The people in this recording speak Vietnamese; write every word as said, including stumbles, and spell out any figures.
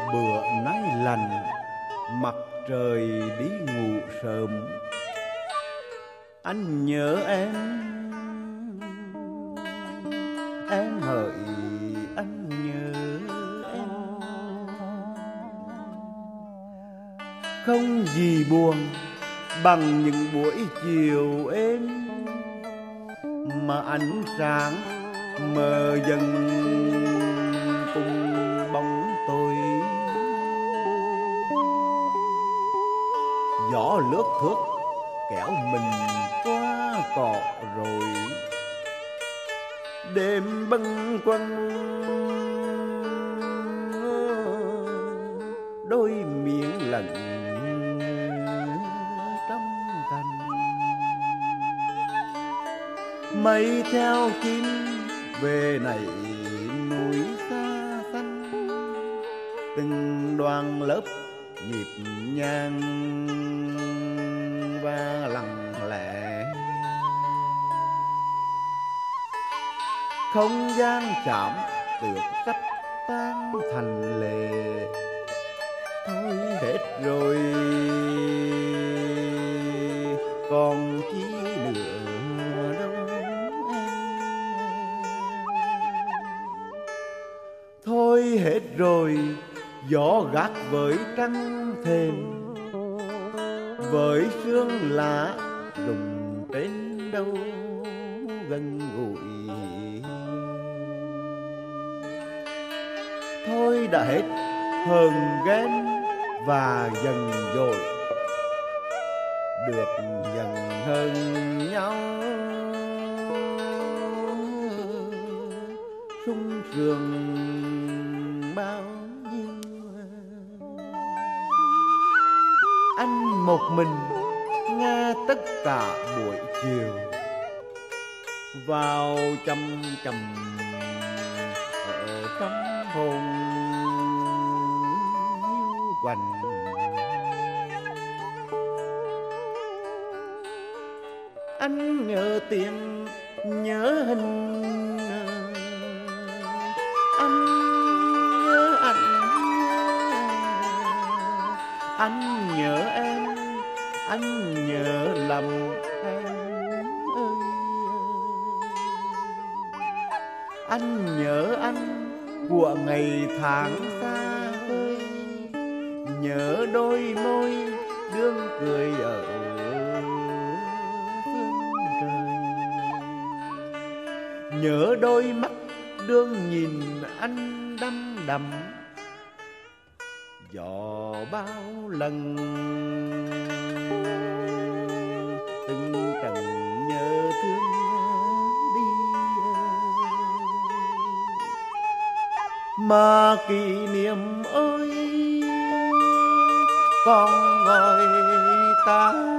Bữa nay lành, mặt trời đi ngủ sớm. Anh nhớ em, em hỡi anh nhớ em. Không gì buồn bằng những buổi chiều êm, mà ánh sáng mờ dần cùng bóng tôi. Gió lướt thước kéo mình qua cỏ rồi, đêm bâng quâng đôi miếng lạnh trong cành. Mây theo chim về nảy núi xa xanh, từng đoàn lớp nhịp nhàng và lặng lẽ. Không gian chạm tược sắp tan thành lệ. Thôi hết rồi, còn chi nữa đâu em. Thôi hết rồi, gió gác với trăng thềm, với sương lá rụng trên đâu gần gũi. Thôi đã hết hờn ghen và dần dội, được dần hơn nhau sung sướng bao nhiêu. Anh một mình nghe tất cả buổi chiều, vào chăm chầm ở trong hồn hiu quạnh. Anh nhớ tiếng nhớ hình, anh nhớ anh anh nhớ em, anh nhớ lầm em ơi. Anh nhớ anh của ngày tháng xa vời, nhớ đôi môi đương cười ở phương trời, nhớ đôi mắt đương nhìn anh đăm đăm. Gió bao lần từng trận nhớ thương đi, mà kỷ niệm ơi con gọi ta